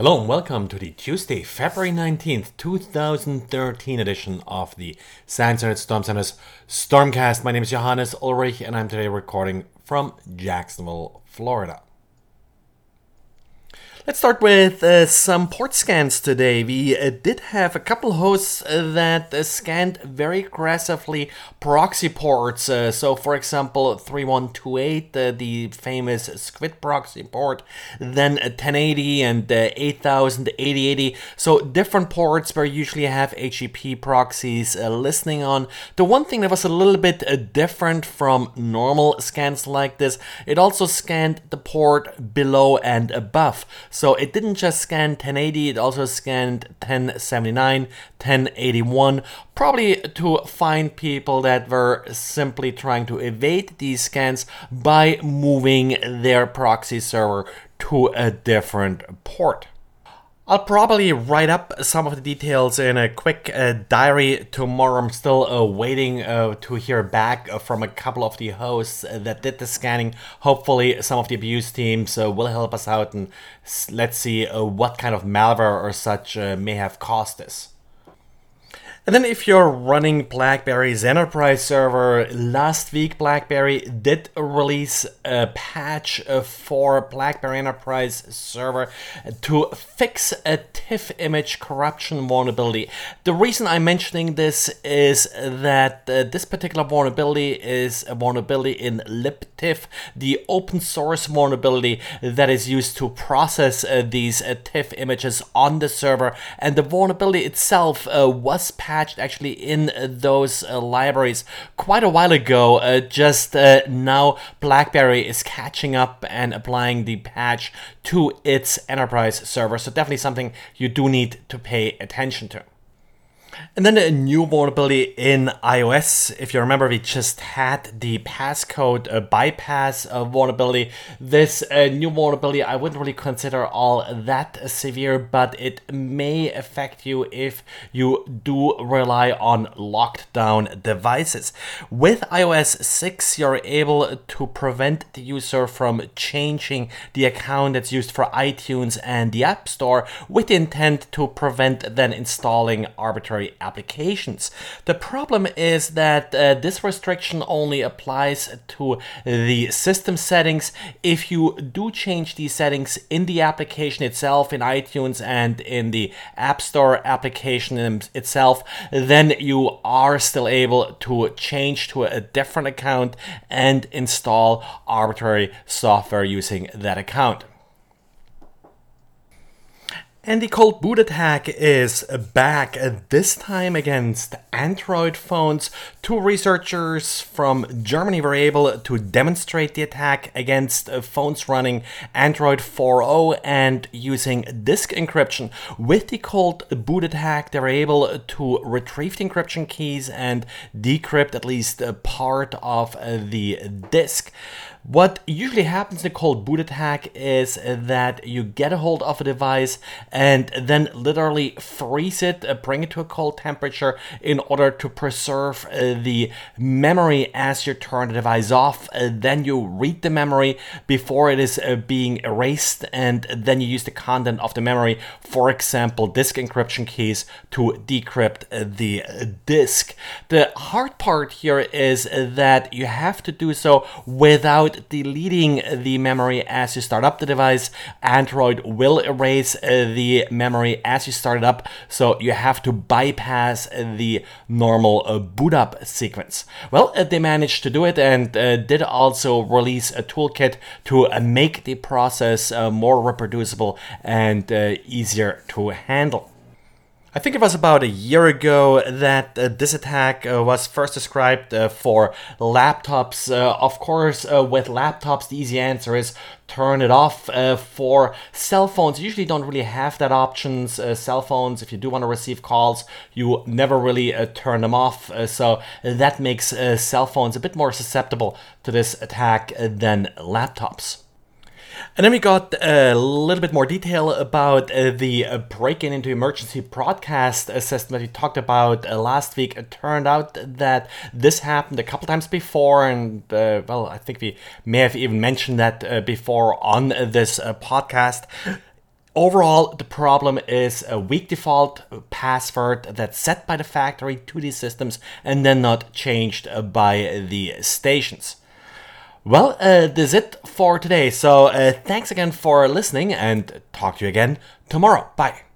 Hello and welcome to the Tuesday, February 19th, 2013 edition of the SANS Internet Storm Center's Stormcast. My name is Johannes Ulrich and I'm today recording from Jacksonville, Florida. Let's start with some port scans today. We did have a couple hosts that scanned very aggressively proxy ports. So, for example, 3128, the famous Squid proxy port, then 1080 and 8000, 8080. So, different ports where you usually have HTTP proxies listening on. The one thing that was a little bit different from normal scans like this, it also scanned the port below and above. So it didn't just scan 1080, it also scanned 1079, 1081, probably to find people that were simply trying to evade these scans by moving their proxy server to a different port. I'll probably write up some of the details in a quick diary tomorrow. I'm still waiting to hear back from a couple of the hosts that did the scanning. Hopefully some of the abuse teams will help us out, and let's see what kind of malware or such may have caused this. And then if you're running BlackBerry's enterprise server, last week BlackBerry did release a patch for BlackBerry Enterprise server to fix a TIFF image corruption vulnerability. The reason I'm mentioning this is that this particular vulnerability is a vulnerability in libtiff, the open source vulnerability that is used to process these TIFF images on the server, and the vulnerability itself was patched actually in those libraries quite a while ago. Just now BlackBerry is catching up and applying the patch to its enterprise server, so definitely something you do need to pay attention to. And then a new vulnerability in iOS. If you remember, we just had the passcode bypass vulnerability. This new vulnerability I wouldn't really consider all that severe, but it may affect you if you do rely on locked down devices. With iOS 6, you're able to prevent the user from changing the account that's used for iTunes and the App Store with the intent to prevent then installing arbitrary applications. The problem is that this restriction only applies to the system settings. If you do change these settings in the application itself, in iTunes and in the App Store application itself, then you are still able to change to a different account and install arbitrary software using that account. And the cold boot attack is back, this time against Android phones. Two researchers from Germany were able to demonstrate the attack against phones running Android 4.0 and using disk encryption. With the cold boot attack, they were able to retrieve the encryption keys and decrypt at least a part of the disk. What usually happens in a cold boot attack is that you get a hold of a device and then literally freeze it, bring it to a cold temperature in order to preserve the memory as you turn the device off. Then you read the memory before it is being erased, and then you use the content of the memory, for example, disk encryption keys, to decrypt the disk. The hard part here is that you have to do so without deleting the memory as you start up the device. Android will erase the memory as you start it up, so you have to bypass the normal boot up sequence. Well, they managed to do it and did also release a toolkit to make the process more reproducible and easier to handle. I think it was about a year ago that this attack was first described for laptops. Of course, with laptops, the easy answer is turn it off. For cell phones, you usually don't really have that options. Cell phones, if you do want to receive calls, you never really turn them off. So that makes cell phones a bit more susceptible to this attack than laptops. And then we got a little bit more detail about the break-in into emergency broadcast system that we talked about last week. It turned out that this happened a couple times before, and well, I think we may have even mentioned that before on this podcast. Overall, the problem is a weak default password that's set by the factory to these systems and then not changed by the stations. Well, that's it for today. So thanks again for listening and talk to you again tomorrow. Bye.